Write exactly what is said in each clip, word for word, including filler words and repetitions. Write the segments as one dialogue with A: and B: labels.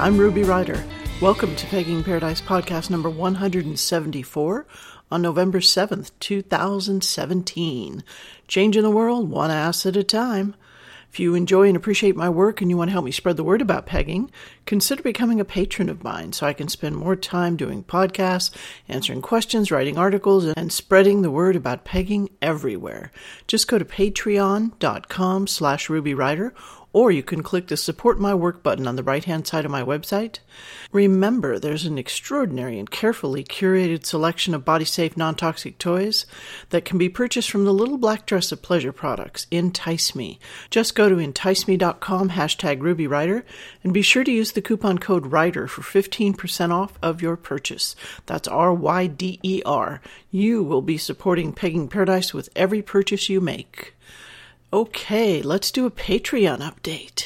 A: I'm Ruby Ryder. Welcome to Pegging Paradise podcast number one hundred seventy-four on November seventh, two thousand seventeen. Changing the world one ass at a time. If you enjoy and appreciate my work and you want to help me spread the word about pegging, consider becoming a patron of mine so I can spend more time doing podcasts, answering questions, writing articles, and spreading the word about pegging everywhere. Just go to patreon.com slash rubyryder, or you can click the Support My Work button on the right-hand side of my website. Remember, there's an extraordinary and carefully curated selection of body-safe, non-toxic toys that can be purchased from the Little Black Dress of Pleasure products, Entice Me. Just go to entice me dot com, hashtag RubyRyder, and be sure to use the coupon code RYDER for fifteen percent off of your purchase. That's R Y D E R. You will be supporting Pegging Paradise with every purchase you make. Okay, let's do a Patreon update.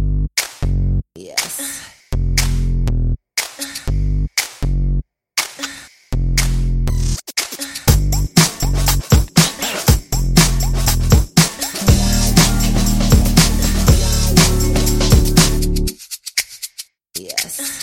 B: Yes. Yes.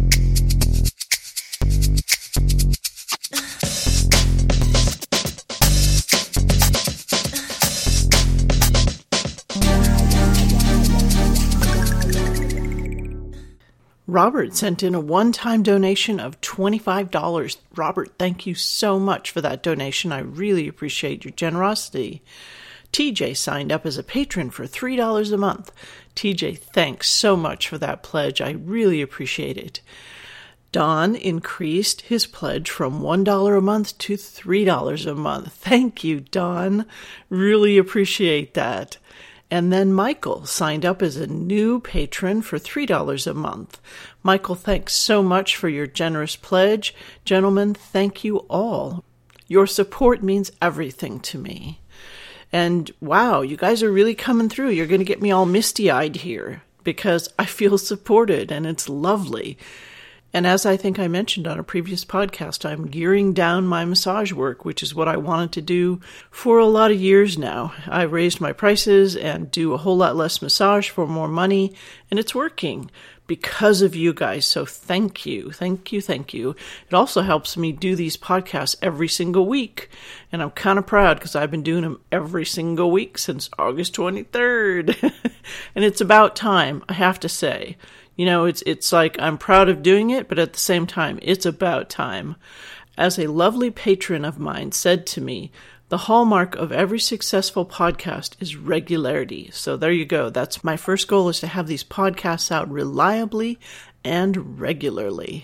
A: Robert sent in a one-time donation of twenty-five dollars. Robert, thank you so much for that donation. I really appreciate your generosity. T J signed up as a patron for three dollars a month. T J, thanks so much for that pledge. I really appreciate it. Don increased his pledge from one dollar a month to three dollars a month. Thank you, Don. Really appreciate that. And then Michael signed up as a new patron for three dollars a month. Michael, thanks so much for your generous pledge. Gentlemen, thank you all. Your support means everything to me. And wow, you guys are really coming through. You're going to get me all misty-eyed here because I feel supported and it's lovely. And as I think I mentioned on a previous podcast, I'm gearing down my massage work, which is what I wanted to do for a lot of years now. I raised my prices and do a whole lot less massage for more money, and it's working because of you guys. So thank you, thank you, thank you. It also helps me do these podcasts every single week, and I'm kind of proud because I've been doing them every single week since August twenty-third. And it's about time, I have to say. You know, it's it's like I'm proud of doing it, but at the same time, it's about time. As a lovely patron of mine said to me, the hallmark of every successful podcast is regularity. So there you go. That's my first goal, is to have these podcasts out reliably and regularly.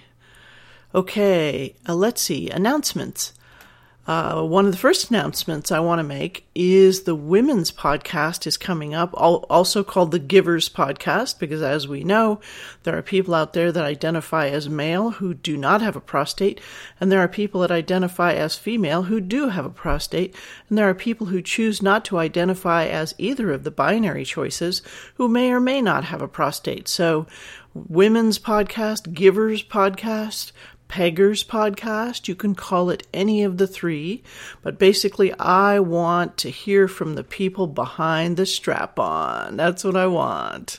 A: Okay, uh, let's see. Announcements. Uh, one of the first announcements I want to make is the women's podcast is coming up, also called the Givers Podcast, because as we know, there are people out there that identify as male who do not have a prostate, and there are people that identify as female who do have a prostate, and there are people who choose not to identify as either of the binary choices who may or may not have a prostate. So, women's podcast, Givers Podcast, Peggers Podcast, you can call it any of the three, but basically I want to hear from the people behind the strap-on. That's what I want.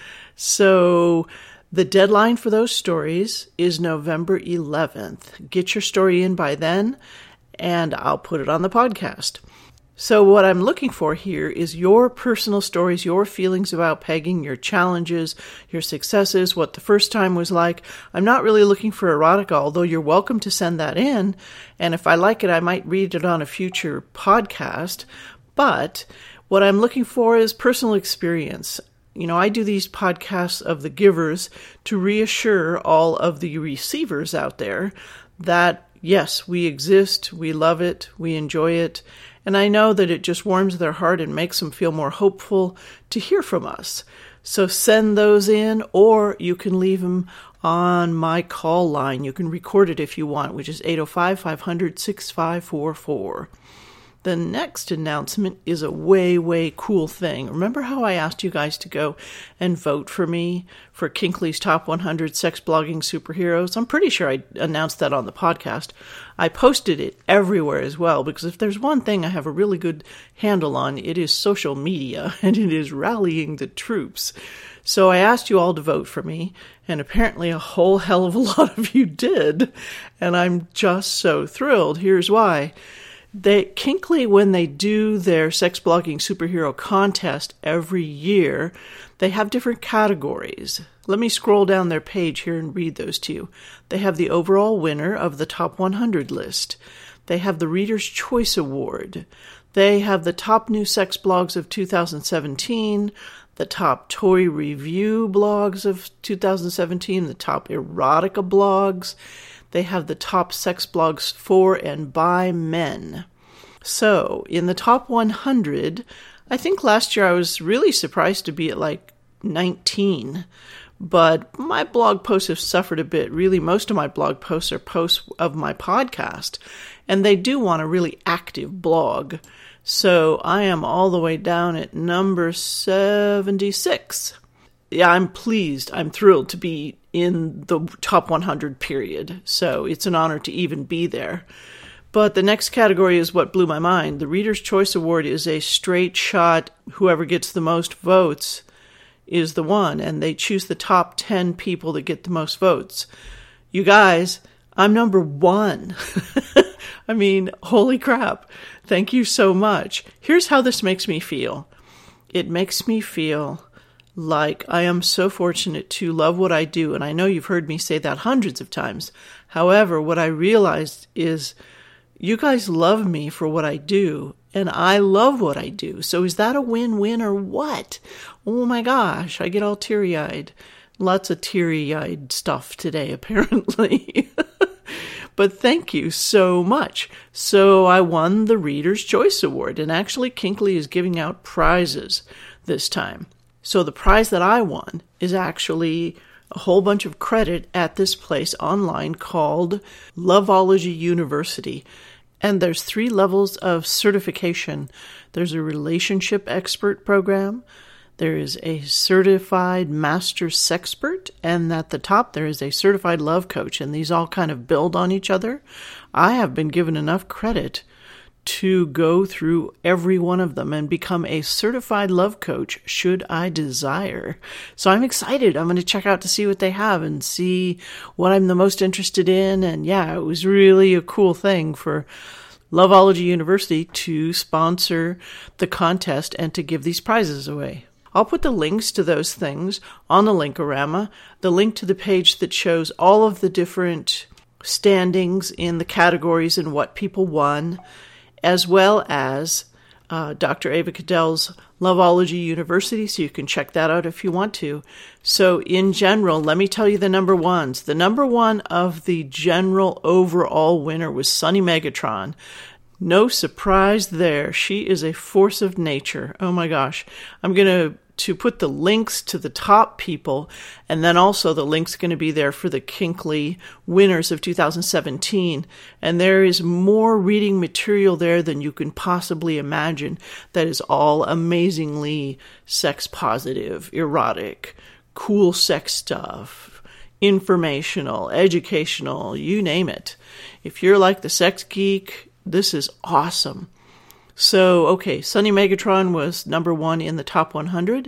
A: So the deadline for those stories is November eleventh. Get your story in by then, and I'll put it on the podcast. So what I'm looking for here is your personal stories, your feelings about pegging, your challenges, your successes, what the first time was like. I'm not really looking for erotica, although you're welcome to send that in. And if I like it, I might read it on a future podcast. But what I'm looking for is personal experience. You know, I do these podcasts of the givers to reassure all of the receivers out there that, yes, we exist, we love it, we enjoy it. And I know that it just warms their heart and makes them feel more hopeful to hear from us. So send those in, or you can leave them on my call line. You can record it if you want, which is eight oh five, five hundred, six five four four. The next announcement is a way, way cool thing. Remember how I asked you guys to go and vote for me for Kinkley's Top one hundred Sex Blogging Superheroes? I'm pretty sure I announced that on the podcast. I posted it everywhere as well, because if there's one thing I have a really good handle on, it is social media, and it is rallying the troops. So I asked you all to vote for me, and apparently a whole hell of a lot of you did, and I'm just so thrilled. Here's why. They, Kinkley, when they do their sex blogging superhero contest every year, they have different categories. Let me scroll down their page here and read those to you. They have the overall winner of the top one hundred list. They have the Reader's Choice Award. They have the top new sex blogs of two thousand seventeen, the top toy review blogs of two thousand seventeen, the top erotica blogs. They have the top sex blogs for and by men. So, in the top one hundred, I think last year I was really surprised to be at like nineteen. But my blog posts have suffered a bit. Really, most of my blog posts are posts of my podcast. And they do want a really active blog. So, I am all the way down at number seventy-six. Yeah, I'm pleased. I'm thrilled to be in the top one hundred period. So it's an honor to even be there. But the next category is what blew my mind. The Reader's Choice Award is a straight shot. Whoever gets the most votes is the one. And they choose the top ten people that get the most votes. You guys, I'm number one. I mean, holy crap. Thank you so much. Here's how this makes me feel. It makes me feel like I am so fortunate to love what I do, and I know you've heard me say that hundreds of times. However, what I realized is you guys love me for what I do, and I love what I do. So is that a win-win or what? Oh my gosh, I get all teary-eyed. Lots of teary-eyed stuff today, apparently. But thank you so much. So I won the Reader's Choice Award, and actually Kinkley is giving out prizes this time. So the prize that I won is actually a whole bunch of credit at this place online called Loveology University. And there's three levels of certification. There's a relationship expert program. There is a certified master sexpert. And at the top, there is a certified love coach. And these all kind of build on each other. I have been given enough credit to go through every one of them and become a certified love coach should I desire. So I'm excited. I'm going to check out to see what they have and see what I'm the most interested in. And yeah, it was really a cool thing for Loveology University to sponsor the contest and to give these prizes away. I'll put the links to those things on the Linkorama, the link to the page that shows all of the different standings in the categories and what people won, as well as uh, Doctor Ava Cadell's Loveology University, so you can check that out if you want to. So in general, let me tell you the number ones. The number one of the general overall winner was Sunny Megatron. No surprise there. She is a force of nature. Oh my gosh. I'm going to to put the links to the top people, and then also the link's going to be there for the Kinkley winners of two thousand seventeen. And there is more reading material there than you can possibly imagine that is all amazingly sex positive, erotic, cool sex stuff, informational, educational, you name it. If you're like the sex geek, this is awesome. So, okay, Sunny Megatron was number one in the top one hundred.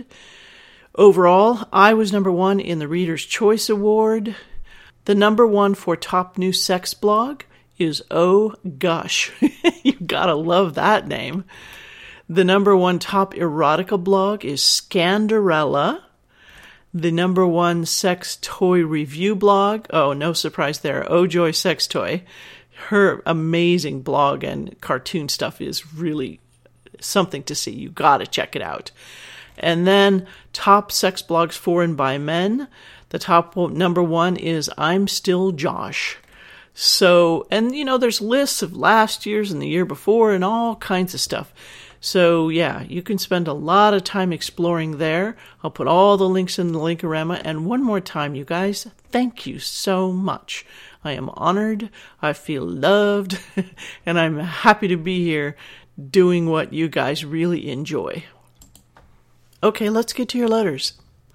A: Overall, I was number one in the Reader's Choice Award. The number one for top new sex blog is Oh Gosh. You gotta love that name. The number one top erotica blog is Scandarella. The number one sex toy review blog, oh, no surprise there, Oh Joy Sex Toy. Her amazing blog and cartoon stuff is really something to see. You gotta check it out. And then top sex blogs for and by men. The top number one is I'm Still Josh. So, and you know, there's lists of last year's and the year before and all kinds of stuff. So yeah, you can spend a lot of time exploring there. I'll put all the links in the Linkorama. And one more time, you guys, thank you so much. I am honored, I feel loved, and I'm happy to be here doing what you guys really enjoy. Okay, let's get to your letters.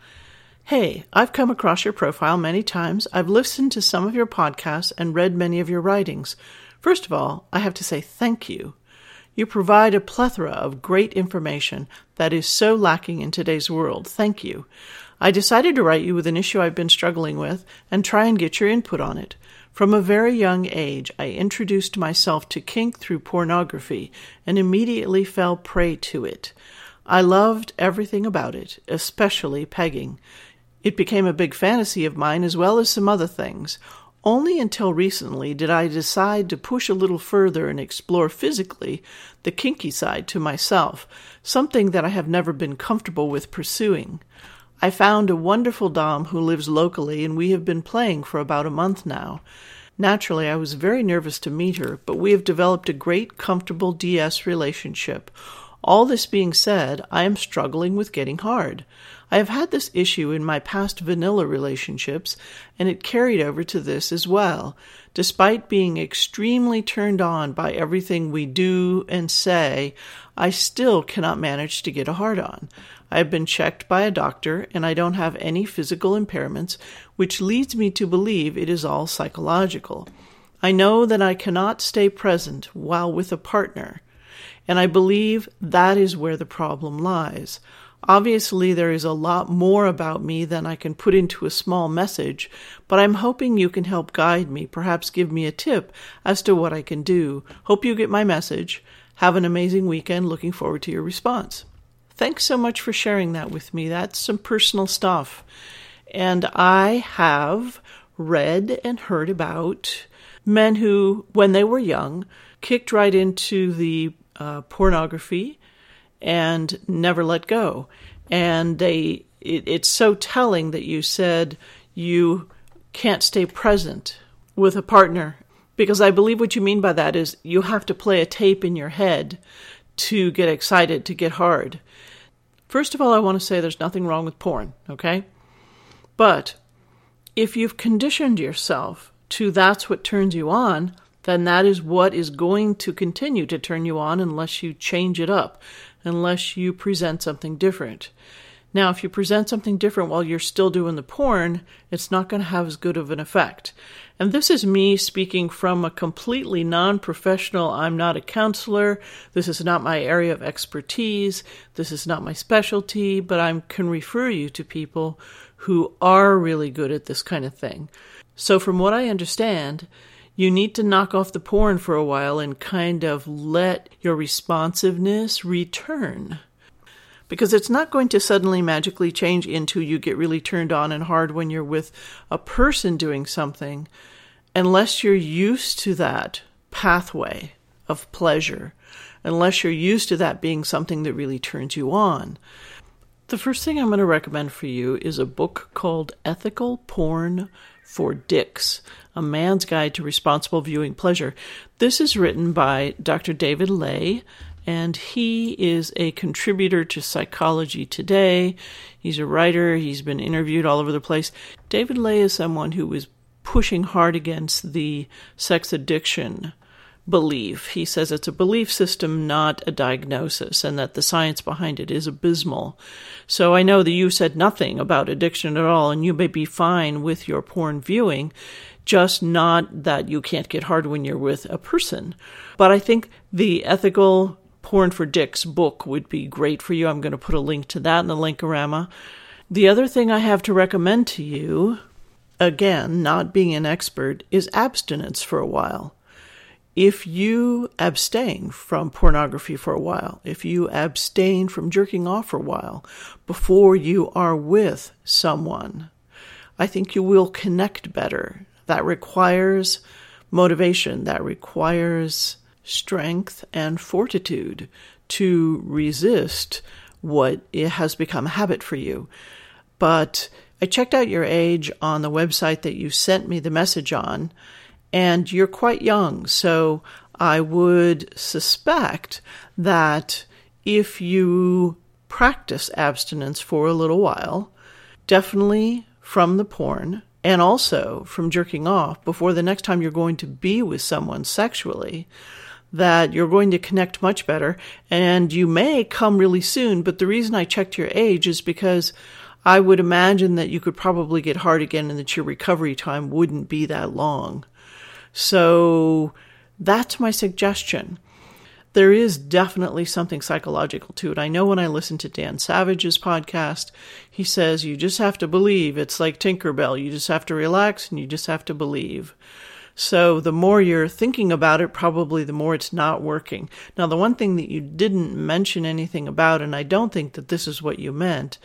A: Hey, I've come across your profile many times. I've listened to some of your podcasts and read many of your writings. First of all, I have to say thank you. You provide a plethora of great information that is so lacking in today's world. Thank you. I decided to write you with an issue I've been struggling with and try and get your input on it. From a very young age, I introduced myself to kink through pornography and immediately fell prey to it. I loved everything about it, especially pegging. It became a big fantasy of mine as well as some other things. Only until recently did I decide to push a little further and explore physically the kinky side to myself, something that I have never been comfortable with pursuing. I found a wonderful dom who lives locally, and we have been playing for about a month now. Naturally, I was very nervous to meet her, but we have developed a great, comfortable D S relationship. All this being said, I am struggling with getting hard. I have had this issue in my past vanilla relationships, and it carried over to this as well. Despite being extremely turned on by everything we do and say, I still cannot manage to get a hard-on. I have been checked by a doctor, and I don't have any physical impairments, which leads me to believe it is all psychological. I know that I cannot stay present while with a partner, and I believe that is where the problem lies. Obviously, there is a lot more about me than I can put into a small message, but I'm hoping you can help guide me, perhaps give me a tip as to what I can do. Hope you get my message. Have an amazing weekend. Looking forward to your response. Thanks so much for sharing that with me. That's some personal stuff. And I have read and heard about men who, when they were young, kicked right into the uh, pornography and never let go. And they it, it's so telling that you said you can't stay present with a partner, because I believe what you mean by that is you have to play a tape in your head to get excited, to get hard. First of all, I want to say there's nothing wrong with porn, okay? But if you've conditioned yourself to that's what turns you on, then that is what is going to continue to turn you on unless you change it up, unless you present something different. Now, if you present something different while you're still doing the porn, it's not going to have as good of an effect. And this is me speaking from a completely non-professional, I'm not a counselor, this is not my area of expertise, this is not my specialty, but I can refer you to people who are really good at this kind of thing. So from what I understand, you need to knock off the porn for a while and kind of let your responsiveness return. Because it's not going to suddenly magically change into you get really turned on and hard when you're with a person doing something, unless you're used to that pathway of pleasure, unless you're used to that being something that really turns you on. The first thing I'm going to recommend for you is a book called Ethical Porn for Dicks, A Man's Guide to Responsible Viewing Pleasure. This is written by Doctor David Ley, and he is a contributor to Psychology Today. He's a writer. He's been interviewed all over the place. David Ley is someone who is pushing hard against the sex addiction belief. He says it's a belief system, not a diagnosis, and that the science behind it is abysmal. So I know that you said nothing about addiction at all, and you may be fine with your porn viewing, just not that you can't get hard when you're with a person. But I think the Ethical Porn for Dicks book would be great for you. I'm going to put a link to that in the Linkorama. The other thing I have to recommend to you, again, not being an expert, is abstinence for a while. If you abstain from pornography for a while, if you abstain from jerking off for a while before you are with someone, I think you will connect better. That requires motivation. That requires strength and fortitude to resist what it has become a habit for you. But I checked out your age on the website that you sent me the message on, and you're quite young, so I would suspect that if you practice abstinence for a little while, definitely from the porn, and also from jerking off before the next time you're going to be with someone sexually, that you're going to connect much better, and you may come really soon. But the reason I checked your age is because I would imagine that you could probably get hard again and that your recovery time wouldn't be that long. So that's my suggestion. There is definitely something psychological to it. I know when I listen to Dan Savage's podcast, he says you just have to believe. It's like Tinkerbell. You just have to relax and you just have to believe. So the more you're thinking about it, probably the more it's not working. Now, the one thing that you didn't mention anything about, and I don't think that this is what you meant,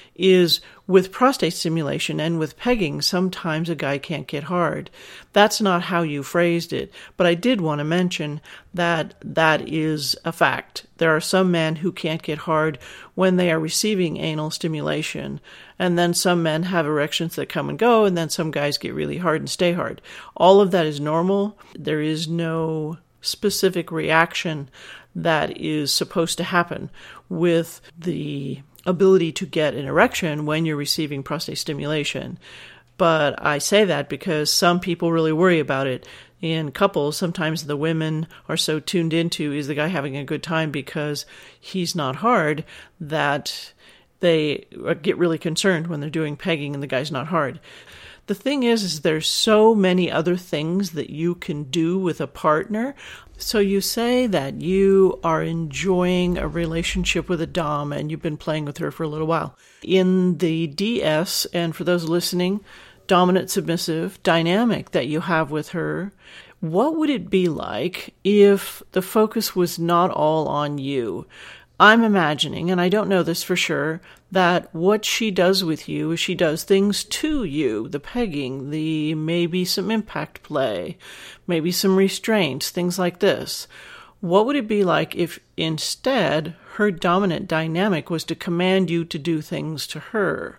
A: is with prostate stimulation and with pegging, sometimes a guy can't get hard. That's not how you phrased it, but I did want to mention that that is a fact. There are some men who can't get hard when they are receiving anal stimulation, and then some men have erections that come and go, and then some guys get really hard and stay hard. All of that is normal. There is no specific reaction that is supposed to happen with the ability to get an erection when you're receiving prostate stimulation. But I say that because some people really worry about it. In couples, sometimes the women are so tuned into, is the guy having a good time because he's not hard, that they get really concerned when they're doing pegging and the guy's not hard. The thing is, is there's so many other things that you can do with a partner. So you say that you are enjoying a relationship with a dom and you've been playing with her for a little while. In the D S, and for those listening, dominant submissive dynamic that you have with her, what would it be like if the focus was not all on you? I'm imagining, and I don't know this for sure, that what she does with you is she does things to you, the pegging, the maybe some impact play, maybe some restraints, things like this. What would it be like if instead her dominant dynamic was to command you to do things to her?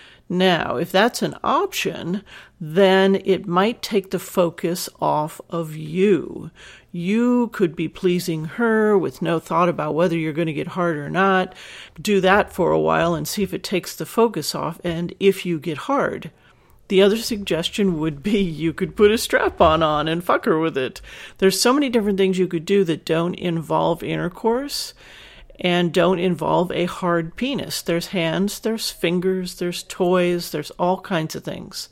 A: Now, if that's an option, then it might take the focus off of you. You could be pleasing her with no thought about whether you're going to get hard or not. Do that for a while and see if it takes the focus off, and if you get hard. The other suggestion would be you could put a strap-on on and fuck her with it. There's so many different things you could do that don't involve intercourse and don't involve a hard penis. There's hands, there's fingers, there's toys, there's all kinds of things.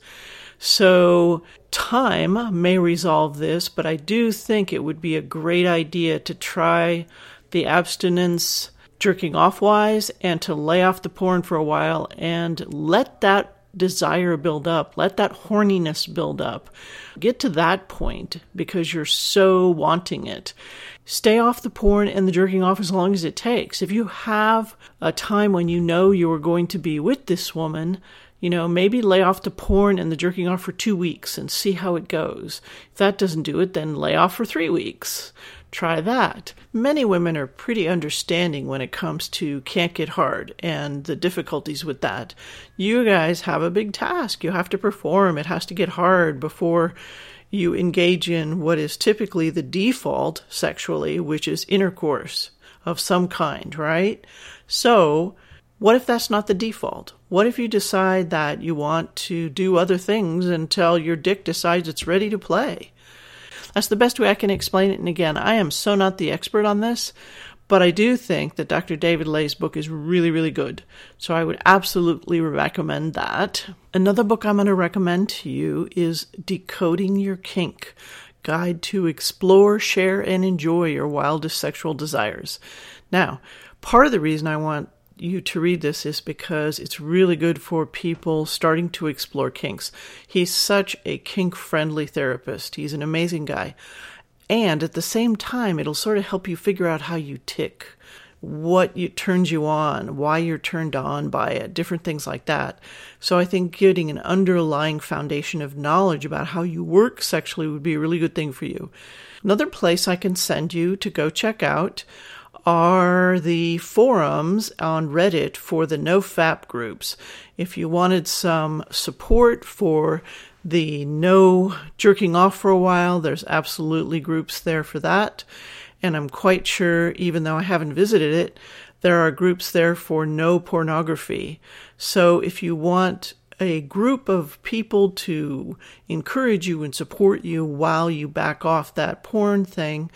A: So time may resolve this, but I do think it would be a great idea to try the abstinence jerking off wise and to lay off the porn for a while and let that desire build up, let that horniness build up. Get to that point because you're so wanting it. Stay off the porn and the jerking off as long as it takes. If you have a time when you know you are going to be with this woman, you know, maybe lay off the porn and the jerking off for two weeks and see how it goes. If that doesn't do it, then lay off for three weeks. Try that. Many women are pretty understanding when it comes to can't get hard and the difficulties with that. You guys have a big task. You have to perform. It has to get hard before you engage in what is typically the default sexually, which is intercourse of some kind, right? So what if that's not the default? What if you decide that you want to do other things until your dick decides it's ready to play? That's the best way I can explain it. And again, I am so not the expert on this, but I do think that Doctor David Lay's book is really, really good. So I would absolutely recommend that. Another book I'm going to recommend to you is Decoding Your Kink, Guide to Explore, Share, and Enjoy Your Wildest Sexual Desires. Now, part of the reason I want you to read this is because it's really good for people starting to explore kinks. He's such a kink-friendly therapist. He's an amazing guy. And at the same time, it'll sort of help you figure out how you tick, what you, turns you on, why you're turned on by it, different things like that. So I think getting an underlying foundation of knowledge about how you work sexually would be a really good thing for you. Another place I can send you to go check out are the forums on Reddit for the NoFap groups. If you wanted some support for the no jerking off for a while, there's absolutely groups there for that. And I'm quite sure, even though I haven't visited it, there are groups there for no pornography. So if you want a group of people to encourage you and support you while you back off that porn thing,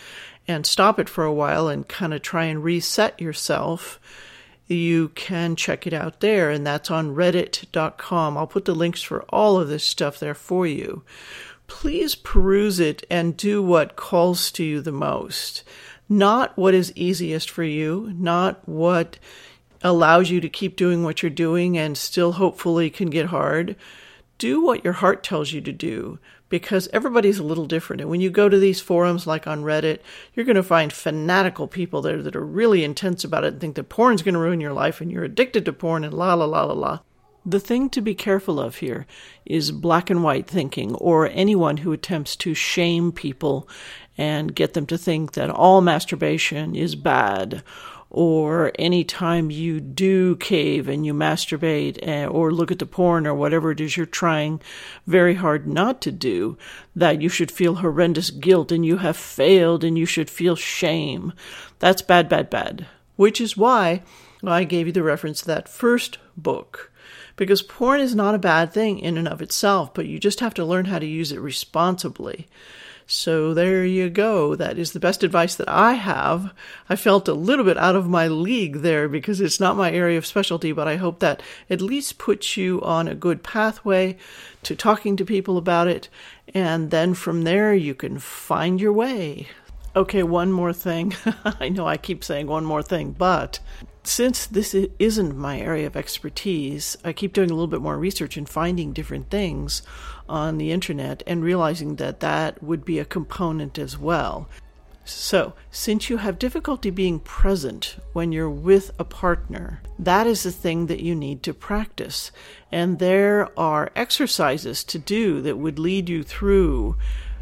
A: and stop it for a while and kind of try and reset yourself, you can check it out there, and that's on reddit dot com. I'll put the links for all of this stuff there for you. Please peruse it and do what calls to you the most. Not what is easiest for you, not what allows you to keep doing what you're doing and still hopefully can get hard. Do what your heart tells you to do, because everybody's a little different. And when you go to these forums like on Reddit, you're going to find fanatical people there that are really intense about it and think that porn's going to ruin your life and you're addicted to porn and la la la la la. The thing to be careful of here is black and white thinking, or anyone who attempts to shame people and get them to think that all masturbation is bad, or anytime you do cave and you masturbate or look at the porn or whatever it is you're trying very hard not to do, that you should feel horrendous guilt and you have failed and you should feel shame. That's bad, bad, bad. Which is why I gave you the reference to that first book. Because porn is not a bad thing in and of itself, but you just have to learn how to use it responsibly. So there you go. That is the best advice that I have. I felt a little bit out of my league there because it's not my area of specialty, but I hope that at least puts you on a good pathway to talking to people about it. And then from there, you can find your way. Okay, one more thing. I know I keep saying one more thing, but since this isn't my area of expertise, I keep doing a little bit more research and finding different things on the internet and realizing that that would be a component as well. So, since you have difficulty being present when you're with a partner, that is the thing that you need to practice. And there are exercises to do that would lead you through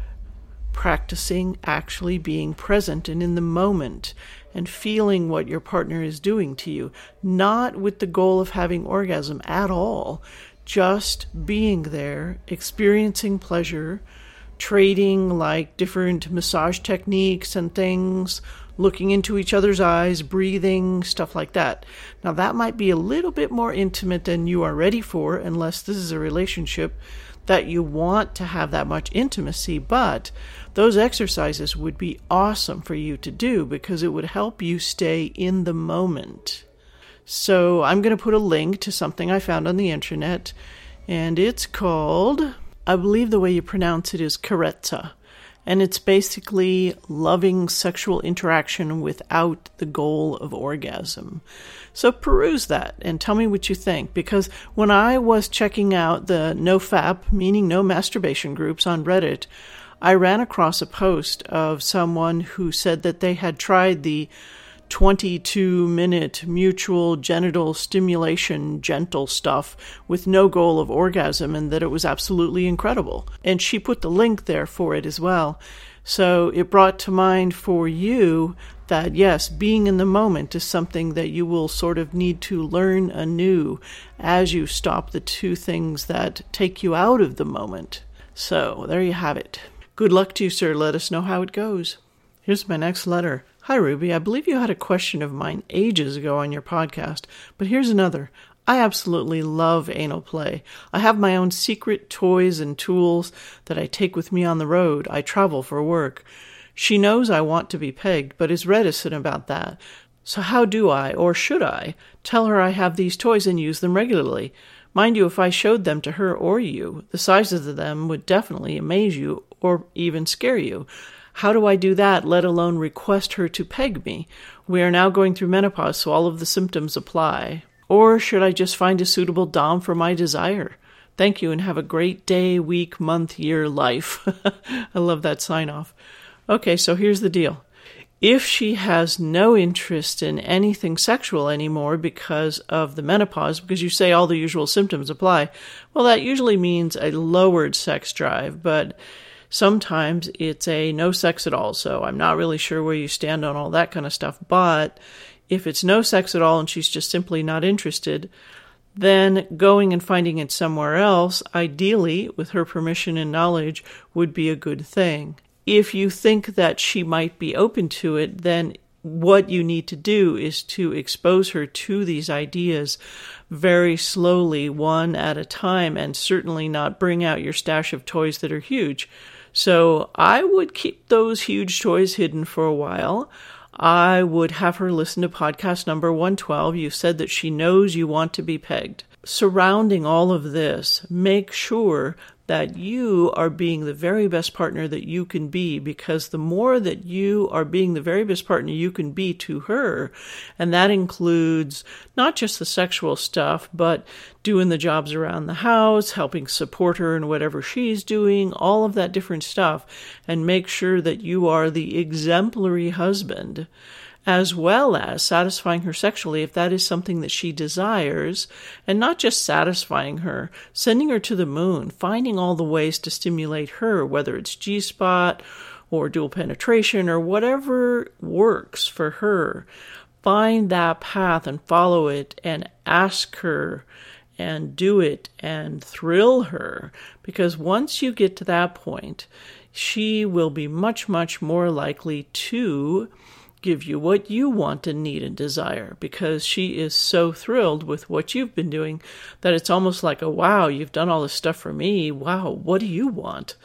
A: practicing actually being present and in the moment and feeling what your partner is doing to you, not with the goal of having orgasm at all, just being there, experiencing pleasure, trading like different massage techniques and things, looking into each other's eyes, breathing, stuff like that. Now that might be a little bit more intimate than you are ready for, unless this is a relationship that you want to have that much intimacy, but those exercises would be awesome for you to do because it would help you stay in the moment. So I'm going to put a link to something I found on the internet, and it's called, I believe the way you pronounce it is carezza, and it's basically loving sexual interaction without the goal of orgasm. So peruse that and tell me what you think, because when I was checking out the NoFap, meaning no masturbation groups on Reddit, I ran across a post of someone who said that they had tried the twenty-two minute mutual genital stimulation gentle stuff with no goal of orgasm, and that it was absolutely incredible. And she put the link there for it as well. So it brought to mind for you that, yes, being in the moment is something that you will sort of need to learn anew as you stop the two things that take you out of the moment. So there you have it. Good luck to you, sir. Let us know how it goes. Here's my next letter. Hi, Ruby. I believe you had a question of mine ages ago on your podcast, but here's another. I absolutely love anal play. I have my own secret toys and tools that I take with me on the road. I travel for work. She knows I want to be pegged, but is reticent about that. So how do I, or should I, tell her I have these toys and use them regularly? Mind you, if I showed them to her or you, the sizes of them would definitely amaze you or even scare you. How do I do that, let alone request her to peg me? We are now going through menopause, so all of the symptoms apply. Or should I just find a suitable dom for my desire? Thank you, and have a great day, week, month, year, life. I love that sign-off. Okay, so here's the deal. If she has no interest in anything sexual anymore because of the menopause, because you say all the usual symptoms apply, well, that usually means a lowered sex drive, but sometimes it's a no sex at all, so I'm not really sure where you stand on all that kind of stuff. But if it's no sex at all and she's just simply not interested, then going and finding it somewhere else, ideally, with her permission and knowledge, would be a good thing. If you think that she might be open to it, then what you need to do is to expose her to these ideas very slowly, one at a time, and certainly not bring out your stash of toys that are huge. So I would keep those huge toys hidden for a while. I would have her listen to podcast number one twelve. You said that she knows you want to be pegged. Surrounding all of this, make sure that you are being the very best partner that you can be, because the more that you are being the very best partner you can be to her, and that includes not just the sexual stuff, but doing the jobs around the house, helping support her in whatever she's doing, all of that different stuff, and make sure that you are the exemplary husband, as well as satisfying her sexually if that is something that she desires, and not just satisfying her, sending her to the moon, finding all the ways to stimulate her, whether it's G-spot or dual penetration or whatever works for her. Find that path and follow it and ask her and do it and thrill her, because once you get to that point, she will be much, much more likely to give you what you want and need and desire, because she is so thrilled with what you've been doing that it's almost like a, wow, you've done all this stuff for me. Wow, what do you want?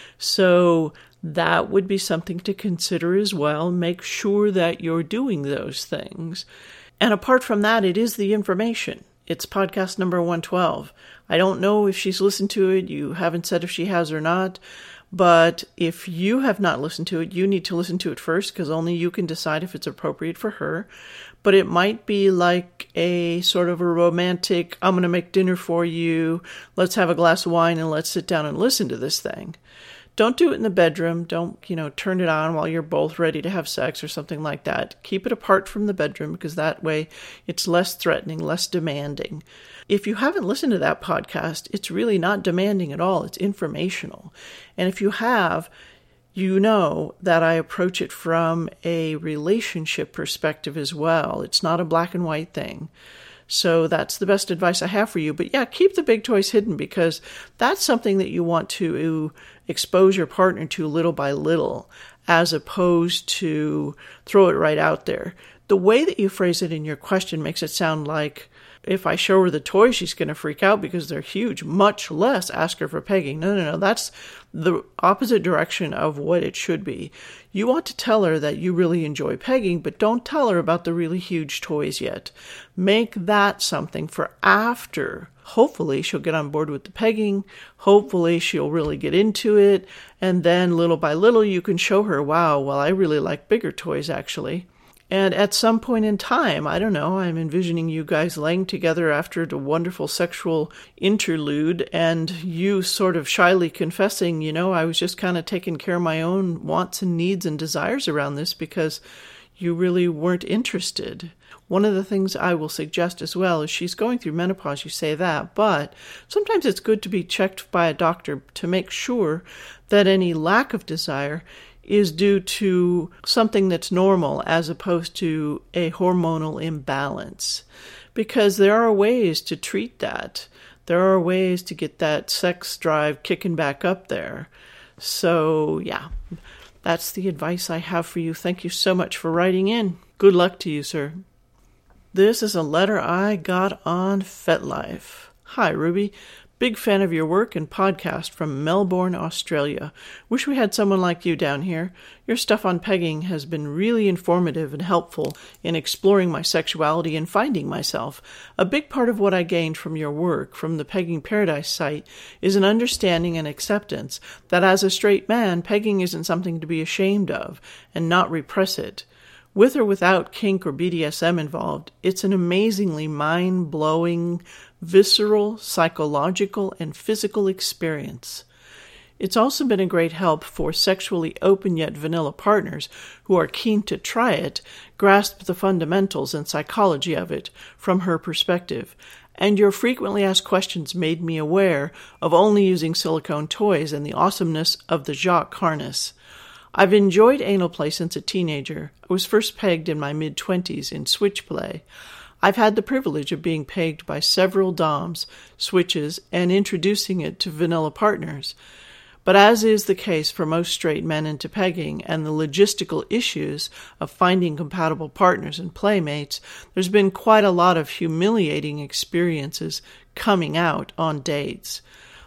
A: So that would be something to consider as well. Make sure that you're doing those things. And apart from that, it is the information. It's podcast number one twelve. I don't know if she's listened to it. You haven't said if she has or not. But if you have not listened to it, you need to listen to it first, because only you can decide if it's appropriate for her. But it might be like a sort of a romantic, I'm going to make dinner for you, let's have a glass of wine and let's sit down and listen to this thing. Don't do it in the bedroom. Don't, you know, turn it on while you're both ready to have sex or something like that. Keep it apart from the bedroom, because that way it's less threatening, less demanding. If you haven't listened to that podcast, it's really not demanding at all. It's informational. And if you have, you know that I approach it from a relationship perspective as well. It's not a black and white thing. So that's the best advice I have for you. But yeah, keep the big toys hidden, because that's something that you want to expose your partner to little by little, as opposed to throw it right out there. The way that you phrase it in your question makes it sound like, if I show her the toy, she's going to freak out because they're huge, much less ask her for pegging. No, no, no. That's the opposite direction of what it should be. You want to tell her that you really enjoy pegging, but don't tell her about the really huge toys yet. Make that something for after. Hopefully she'll get on board with the pegging. Hopefully she'll really get into it. And then little by little you can show her, wow, well, I really like bigger toys actually. And at some point in time, I don't know, I'm envisioning you guys laying together after a wonderful sexual interlude and you sort of shyly confessing, you know, I was just kind of taking care of my own wants and needs and desires around this because you really weren't interested. One of the things I will suggest as well is she's going through menopause, you say that, but sometimes it's good to be checked by a doctor to make sure that any lack of desire is due to something that's normal as opposed to a hormonal imbalance. Because there are ways to treat that. There are ways to get that sex drive kicking back up there. So, yeah, that's the advice I have for you. Thank you so much for writing in. Good luck to you, sir. This is a letter I got on FetLife. Hi, Ruby. Big fan of your work and podcast from Melbourne, Australia. Wish we had someone like you down here. Your stuff on pegging has been really informative and helpful in exploring my sexuality and finding myself. A big part of what I gained from your work from the Pegging Paradise site is an understanding and acceptance that as a straight man, pegging isn't something to be ashamed of and not repress it. With or without kink or B D S M involved, it's an amazingly mind-blowing, visceral, psychological, and physical experience. It's also been a great help for sexually open yet vanilla partners who are keen to try it, grasp the fundamentals and psychology of it from her perspective. And your frequently asked questions made me aware of only using silicone toys and the awesomeness of the Jacques harness. I've enjoyed anal play since a teenager. I was first pegged in my mid-twenties in switch play. I've had the privilege of being pegged by several doms, switches, and introducing it to vanilla partners. But as is the case for most straight men into pegging and the logistical issues of finding compatible partners and playmates, there's been quite a lot of humiliating experiences coming out on dates.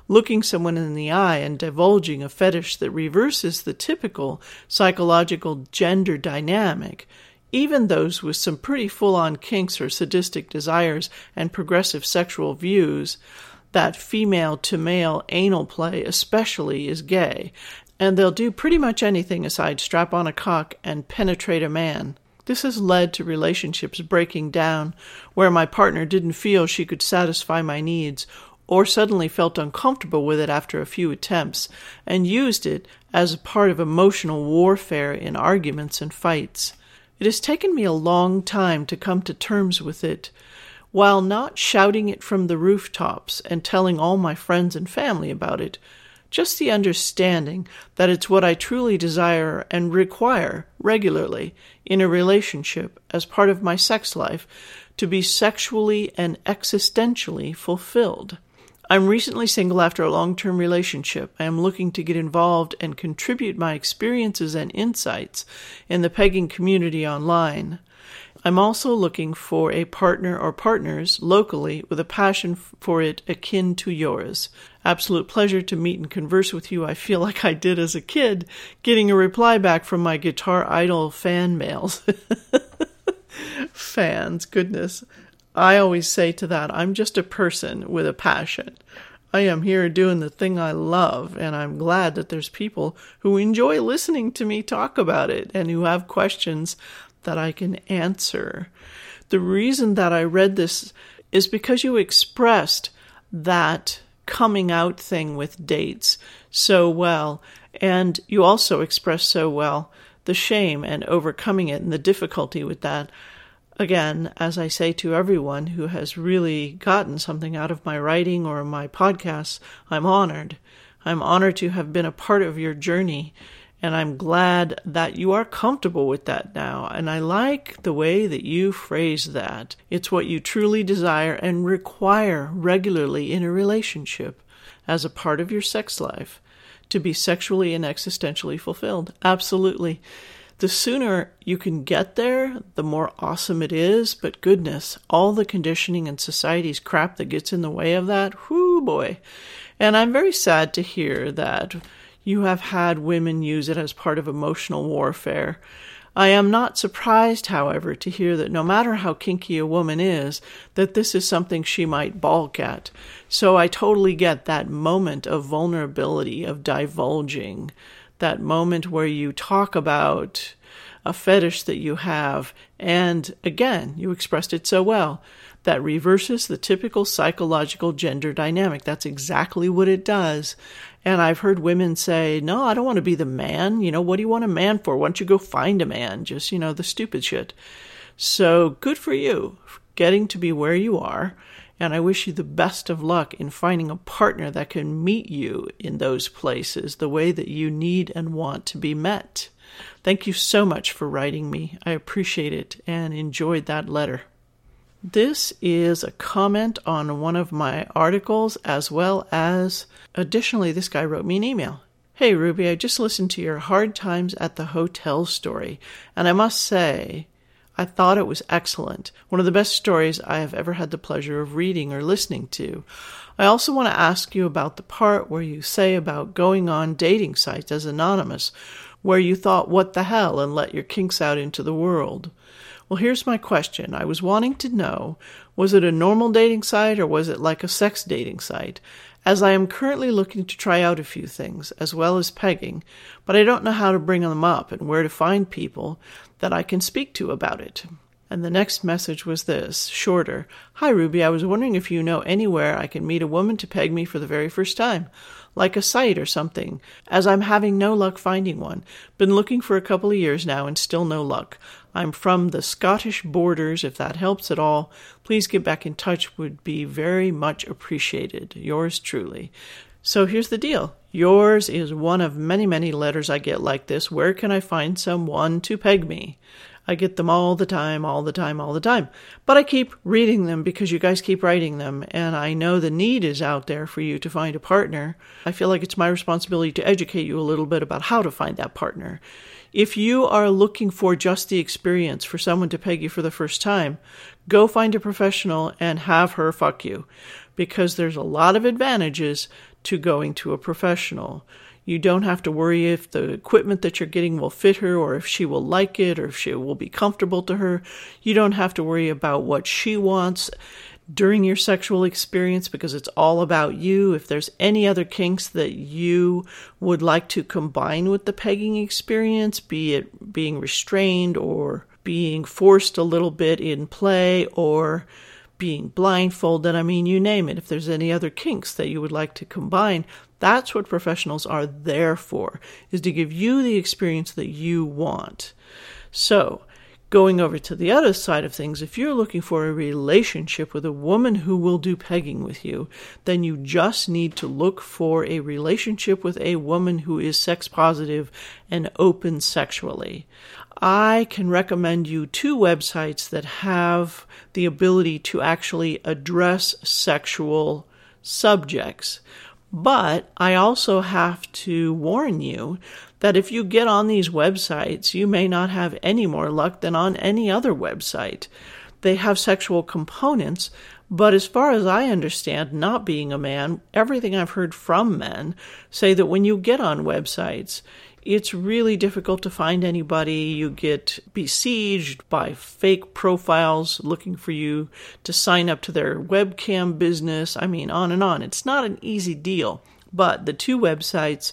A: looking someone in the eye and divulging a fetish that reverses the typical psychological gender dynamic, even those with some pretty full-on kinks or sadistic desires and progressive sexual views, that female-to-male anal play especially is gay, and they'll do pretty much anything aside strap on a cock and penetrate a man. This has led to relationships breaking down where my partner didn't feel she could satisfy my needs or suddenly felt uncomfortable with it after a few attempts and used it as a part of emotional warfare in arguments and fights. It has taken me a long time to come to terms with it, while not shouting it from the rooftops and telling all my friends and family about it. Just the understanding that it's what I truly desire and require regularly in a relationship as part of my sex life to be sexually and existentially fulfilled. I'm recently single after a long-term relationship. I am looking to get involved and contribute my experiences and insights in the pegging community online. I'm also looking for a partner or partners locally with a passion for it akin to yours. Absolute pleasure to meet and converse with you. I feel like I did as a kid, getting a reply back from my Guitar Idol fan mails. Fans, goodness. I always say to that, I'm just a person with a passion. I am here doing the thing I love, and I'm glad that there's people who enjoy listening to me talk about it and who have questions that I can answer. The reason that I read this is because you expressed that coming out thing with dates so well, and you also expressed so well the shame and overcoming it and the difficulty with that. Again, as I say to everyone who has really gotten something out of my writing or my podcasts, I'm honored. I'm honored to have been a part of your journey, and I'm glad that you are comfortable with that now. And I like the way that you phrase that. It's what you truly desire and require regularly in a relationship as a part of your sex life to be sexually and existentially fulfilled. Absolutely. The sooner you can get there, the more awesome it is. But goodness, all the conditioning and society's crap that gets in the way of that, whoo boy. And I'm very sad to hear that you have had women use it as part of emotional warfare. I am not surprised, however, to hear that no matter how kinky a woman is, that this is something she might balk at. So I totally get that moment of vulnerability, of divulging, that moment where you talk about a fetish that you have, and again, you expressed it so well, that reverses the typical psychological gender dynamic. That's exactly what it does. And I've heard women say, no, I don't want to be the man. You know, what do you want a man for? Why don't you go find a man? Just, you know, the stupid shit. So good for you for getting to be where you are. And I wish you the best of luck in finding a partner that can meet you in those places the way that you need and want to be met. Thank you so much for writing me. I appreciate it and enjoyed that letter. This is a comment on one of my articles, as well as, additionally, this guy wrote me an email. Hey, Ruby, I just listened to your Hard Times at the Hotel story, and I must say, I thought it was excellent. One of the best stories I have ever had the pleasure of reading or listening to. I also want to ask you about the part where you say about going on dating sites as anonymous, where you thought, what the hell, and let your kinks out into the world. Well, here's my question. I was wanting to know, was it a normal dating site or was it like a sex dating site? As I am currently looking to try out a few things, as well as pegging, but I don't know how to bring them up and where to find people that I can speak to about it. And the next message was this, shorter. Hi, Ruby. I was wondering if you know anywhere I can meet a woman to peg me for the very first time, like a site or something, as I'm having no luck finding one. Been looking for a couple of years now and still no luck. I'm from the Scottish borders. If that helps at all, please get back in touch. Would be very much appreciated. Yours truly. So here's the deal. Yours is one of many, many letters I get like this. Where can I find someone to peg me? I get them all the time, all the time, all the time. But I keep reading them because you guys keep writing them, and I know the need is out there for you to find a partner. I feel like it's my responsibility to educate you a little bit about how to find that partner. If you are looking for just the experience for someone to peg you for the first time, go find a professional and have her fuck you, because there's a lot of advantages to going to a professional. You don't have to worry if the equipment that you're getting will fit her, or if she will like it, or if she will be comfortable to her. You don't have to worry about what she wants during your sexual experience, because it's all about you. If there's any other kinks that you would like to combine with the pegging experience, be it being restrained or being forced a little bit in play or being blindfolded, I mean, you name it. If there's any other kinks that you would like to combine, that's what professionals are there for, is to give you the experience that you want. So, going over to the other side of things, if you're looking for a relationship with a woman who will do pegging with you, then you just need to look for a relationship with a woman who is sex positive and open sexually. I can recommend you two websites that have the ability to actually address sexual subjects. But I also have to warn you that if you get on these websites, you may not have any more luck than on any other website. They have sexual components, but as far as I understand, not being a man, everything I've heard from men say that when you get on websites, it's really difficult to find anybody. You get besieged by fake profiles looking for you to sign up to their webcam business. I mean, on and on. It's not an easy deal. But the two websites,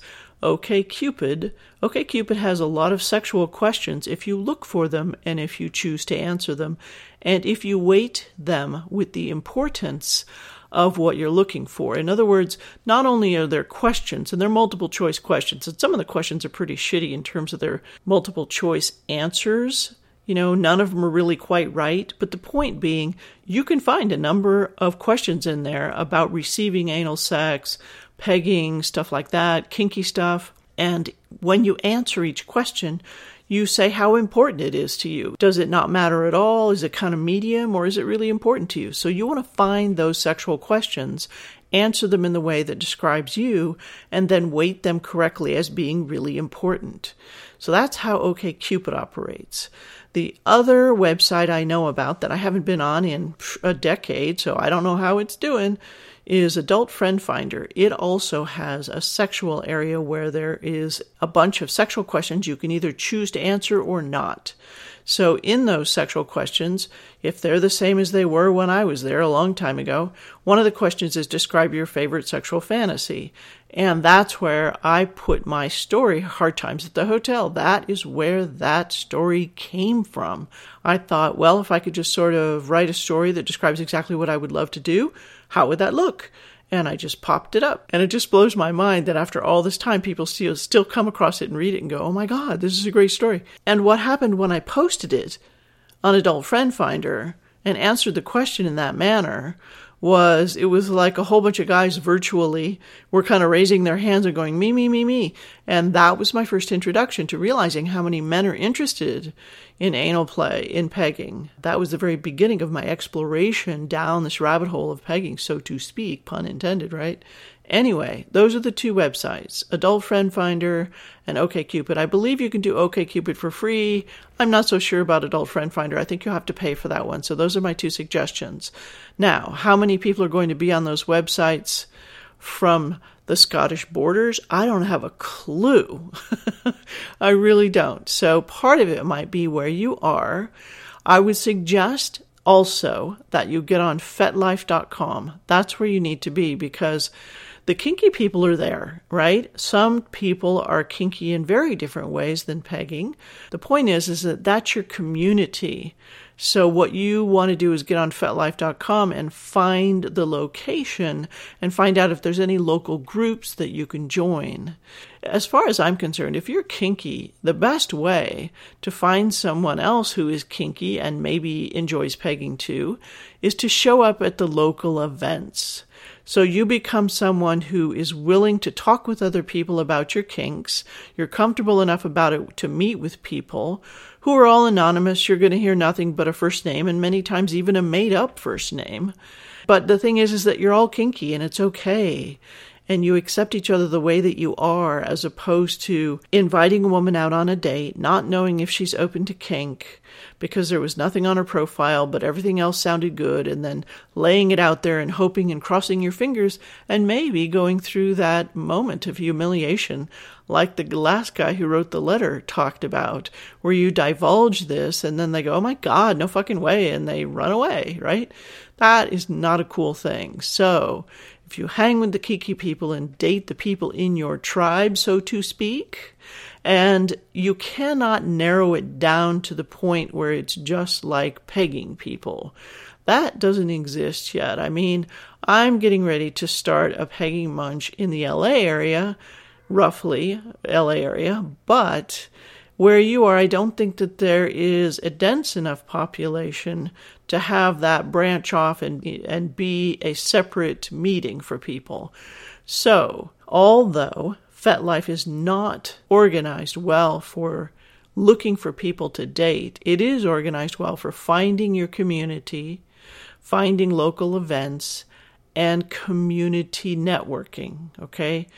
A: OkCupid, OkCupid has a lot of sexual questions if you look for them and if you choose to answer them, and if you weight them with the importance of what you're looking for. In other words, not only are there questions, and they're multiple choice questions, and some of the questions are pretty shitty in terms of their multiple choice answers. You know, none of them are really quite right. But the point being, you can find a number of questions in there about receiving anal sex, pegging, stuff like that, kinky stuff. And when you answer each question, you say how important it is to you. Does it not matter at all? Is it kind of medium, or is it really important to you? So you want to find those sexual questions, answer them in the way that describes you, and then weight them correctly as being really important. So that's how OkCupid operates. The other website I know about that I haven't been on in a decade, so I don't know how it's doing, is Adult Friend Finder. It also has a sexual area where there is a bunch of sexual questions you can either choose to answer or not. So in those sexual questions, if they're the same as they were when I was there a long time ago, one of the questions is describe your favorite sexual fantasy. And that's where I put my story, Hard Times at the Hotel. That is where that story came from. I thought, well, if I could just sort of write a story that describes exactly what I would love to do, how would that look? And I just popped it up. And it just blows my mind that after all this time, people still, still come across it and read it and go, oh my God, this is a great story. And what happened when I posted it on Adult Friend Finder and answered the question in that manner was, it was like a whole bunch of guys virtually were kind of raising their hands and going, me, me, me, me. And that was my first introduction to realizing how many men are interested in anal play, in pegging. That was the very beginning of my exploration down this rabbit hole of pegging, so to speak, pun intended, right? Anyway, those are the two websites, Adult Friend Finder and OkCupid. I believe you can do OkCupid for free. I'm not so sure about Adult Friend Finder. I think you'll have to pay for that one. So those are my two suggestions. Now, how many people are going to be on those websites from the Scottish borders? I don't have a clue. I really don't. So part of it might be where you are. I would suggest also that you get on FetLife dot com. That's where you need to be, because the kinky people are there, right? Some people are kinky in very different ways than pegging. The point is, is that that's your community. So what you want to do is get on FetLife dot com and find the location and find out if there's any local groups that you can join. As far as I'm concerned, if you're kinky, the best way to find someone else who is kinky and maybe enjoys pegging too is to show up at the local events. So you become someone who is willing to talk with other people about your kinks. You're comfortable enough about it to meet with people who are all anonymous. You're going to hear nothing but a first name, and many times even a made-up first name. But the thing is, is that you're all kinky, and it's okay. and you accept each other the way that you are, as opposed to inviting a woman out on a date, not knowing if she's open to kink, because there was nothing on her profile, but everything else sounded good, and then laying it out there and hoping and crossing your fingers, and maybe going through that moment of humiliation, like the last guy who wrote the letter talked about, where you divulge this, and then they go, oh my God, no fucking way, and they run away, right? That is not a cool thing. So, if you hang with the kiki people and date the people in your tribe, so to speak, and you cannot narrow it down to the point where it's just like pegging people. That doesn't exist yet. I mean, I'm getting ready to start a pegging munch in the L A area, roughly L A area, but where you are, I don't think that there is a dense enough population to have that branch off and and be a separate meeting for people. So, although FetLife is not organized well for looking for people to date, it is organized well for finding your community, finding local events, and community networking, okay?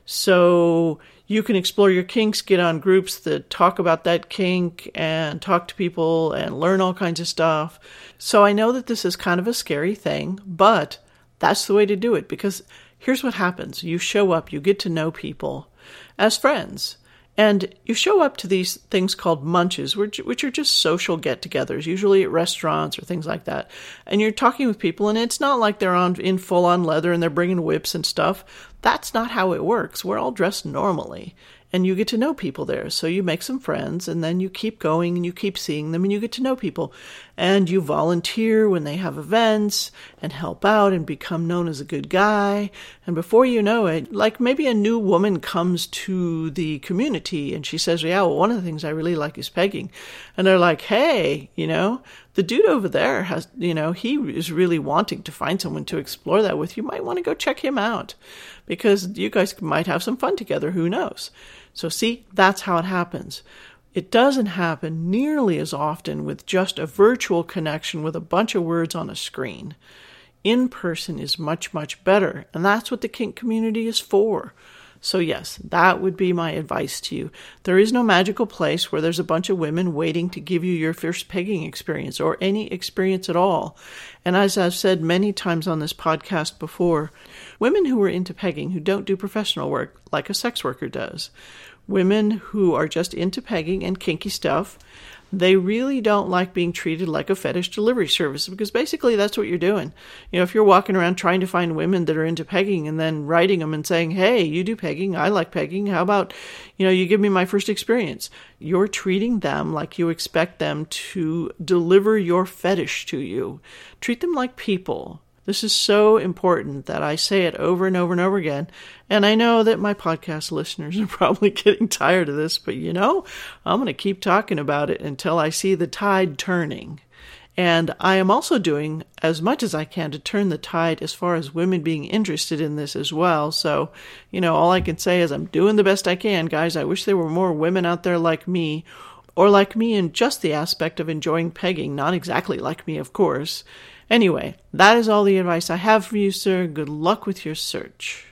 A: So you can explore your kinks, get on groups that talk about that kink and talk to people and learn all kinds of stuff. So I know that this is kind of a scary thing, but that's the way to do it, because here's what happens. You show up, you get to know people as friends, and you show up to these things called munches, which, which are just social get-togethers, usually at restaurants or things like that. And you're talking with people, and it's not like they're on in full-on leather and they're bringing whips and stuff. That's not how it works. We're all dressed normally, and you get to know people there. So you make some friends, and then you keep going, and you keep seeing them, and you get to know people. And you volunteer when they have events, and help out, and become known as a good guy. And before you know it, like maybe a new woman comes to the community, and she says, yeah, well, one of the things I really like is pegging. And they're like, hey, you know, the dude over there has, you know, he is really wanting to find someone to explore that with. You might want to go check him out, because you guys might have some fun together. Who knows? So see, that's how it happens. It doesn't happen nearly as often with just a virtual connection with a bunch of words on a screen. In person is much, much better, and that's what the kink community is for. So yes, that would be my advice to you. There is no magical place where there's a bunch of women waiting to give you your first pegging experience or any experience at all. And as I've said many times on this podcast before, women who are into pegging who don't do professional work like a sex worker does, women who are just into pegging and kinky stuff, they really don't like being treated like a fetish delivery service, because basically that's what you're doing. You know, if you're walking around trying to find women that are into pegging and then writing them and saying, hey, you do pegging, I like pegging, how about, you know, you give me my first experience? You're treating them like you expect them to deliver your fetish to you. Treat them like people. This is so important that I say it over and over and over again. And I know that my podcast listeners are probably getting tired of this, but you know, I'm going to keep talking about it until I see the tide turning. And I am also doing as much as I can to turn the tide as far as women being interested in this as well. So, you know, all I can say is I'm doing the best I can, guys. I wish there were more women out there like me, or like me in just the aspect of enjoying pegging, not exactly like me, of course. Anyway, that is all the advice I have for you, sir. Good luck with your search.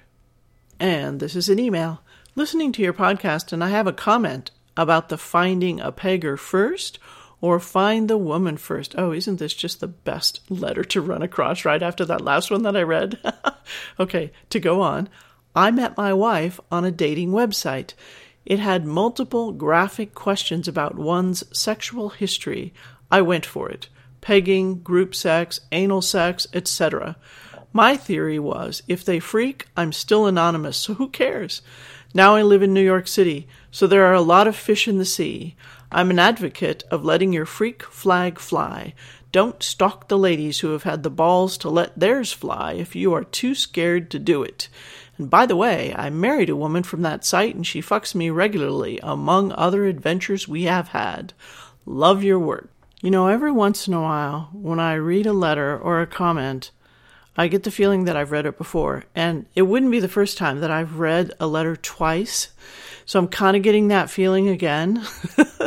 A: And this is an email. Listening to your podcast, and I have a comment about the finding a pegger first or find the woman first. Oh, isn't this just the best letter to run across right after that last one that I read? Okay, to go on. I met my wife on a dating website. It had multiple graphic questions about one's sexual history. I went for it. Pegging, group sex, anal sex, et cetera. My theory was, if they freak, I'm still anonymous, so who cares? Now I live in New York City, so there are a lot of fish in the sea. I'm an advocate of letting your freak flag fly. Don't stalk the ladies who have had the balls to let theirs fly if you are too scared to do it. And by the way, I married a woman from that site, and she fucks me regularly, among other adventures we have had. Love your work. You know, every once in a while, when I read a letter or a comment, I get the feeling that I've read it before. And it wouldn't be the first time that I've read a letter twice. So I'm kind of getting that feeling again.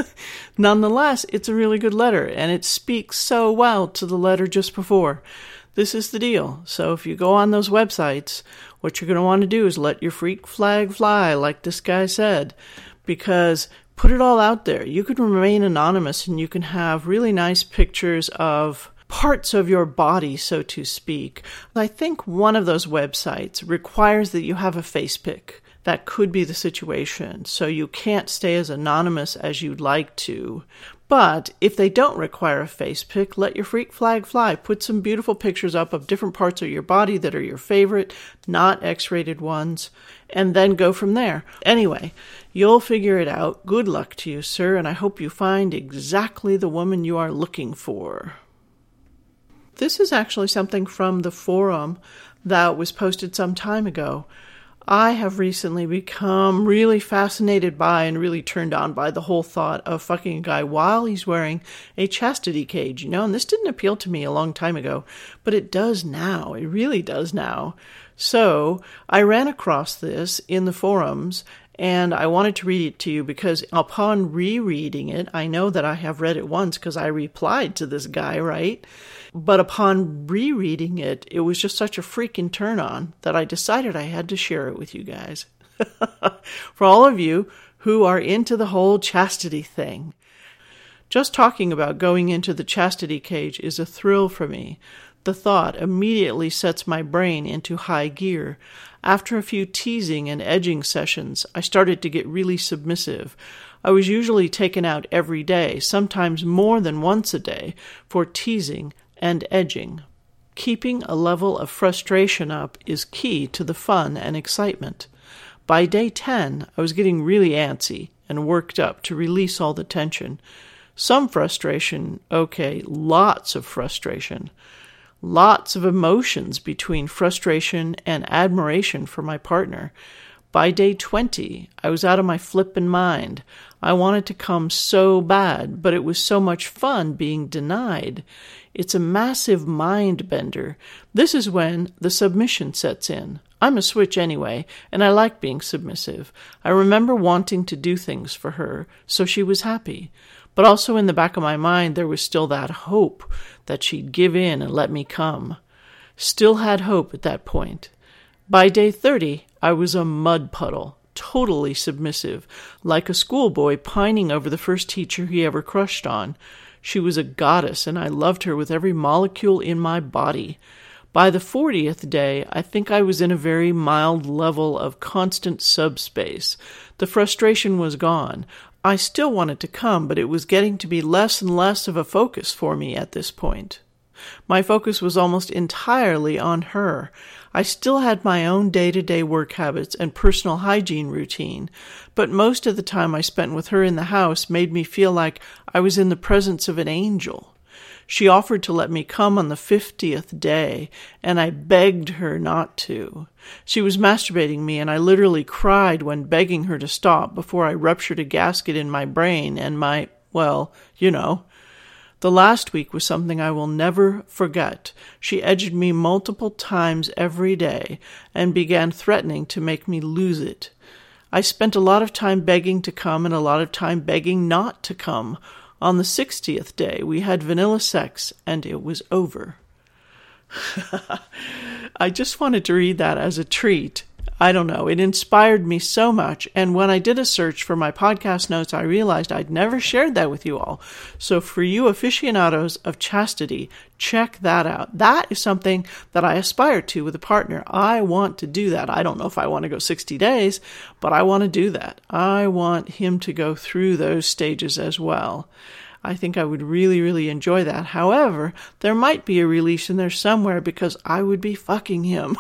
A: Nonetheless, it's a really good letter, and it speaks so well to the letter just before. this is the deal. So if you go on those websites, what you're going to want to do is let your freak flag fly, like this guy said, because put it all out there. You can remain anonymous and you can have really nice pictures of parts of your body, so to speak. I think one of those websites requires that you have a face pic. That could be the situation, so you can't stay as anonymous as you'd like to. But if they don't require a face pic, let your freak flag fly. Put some beautiful pictures up of different parts of your body that are your favorite, not X-rated ones, and then go from there. Anyway, you'll figure it out. Good luck to you, sir, and I hope you find exactly the woman you are looking for. This is actually something from the forum that was posted some time ago. I have recently become really fascinated by and really turned on by the whole thought of fucking a guy while he's wearing a chastity cage, you know, and this didn't appeal to me a long time ago, but it does now. It really does now. So I ran across this in the forums, and I wanted to read it to you because upon rereading it, I know that I have read it once because I replied to this guy, right? But upon rereading it, it was just such a freaking turn on that I decided I had to share it with you guys. For all of you who are into the whole chastity thing. Just talking about going into the chastity cage is a thrill for me. The thought immediately sets my brain into high gear. After a few teasing and edging sessions, I started to get really submissive. I was usually taken out every day, sometimes more than once a day, for teasing and edging. Keeping a level of frustration up is key to the fun and excitement. By day ten, I was getting really antsy and worked up to release all the tension. Some frustration, okay, lots of frustration. Lots of emotions between frustration and admiration for my partner. By day twenty, I was out of my flippin' mind. I wanted to come so bad, but it was so much fun being denied. It's a massive mind bender. This is when the submission sets in. I'm a switch anyway, and I like being submissive. I remember wanting to do things for her, so she was happy. But also in the back of my mind, there was still that hope that she'd give in and let me come. Still had hope at that point. By day thirty, I was a mud puddle, totally submissive, like a schoolboy pining over the first teacher he ever crushed on. She was a goddess, and I loved her with every molecule in my body. By the fortieth day, I think I was in a very mild level of constant subspace. The frustration was gone. I still wanted to come, but it was getting to be less and less of a focus for me at this point. My focus was almost entirely on her. I still had my own day-to-day work habits and personal hygiene routine, but most of the time I spent with her in the house made me feel like I was in the presence of an angel. She offered to let me come on the fiftieth day, and I begged her not to. She was masturbating me, and I literally cried when begging her to stop before I ruptured a gasket in my brain and my, well, you know. The last week was something I will never forget. She edged me multiple times every day and began threatening to make me lose it. I spent a lot of time begging to come and a lot of time begging not to come. On the sixtieth day, we had vanilla sex, and it was over. I just wanted to read that as a treat. I don't know. It inspired me so much. And when I did a search for my podcast notes, I realized I'd never shared that with you all. So for you aficionados of chastity, check that out. That is something that I aspire to with a partner. I want to do that. I don't know if I want to go sixty days, but I want to do that. I want him to go through those stages as well. I think I would really, really enjoy that. However, there might be a release in there somewhere because I would be fucking him.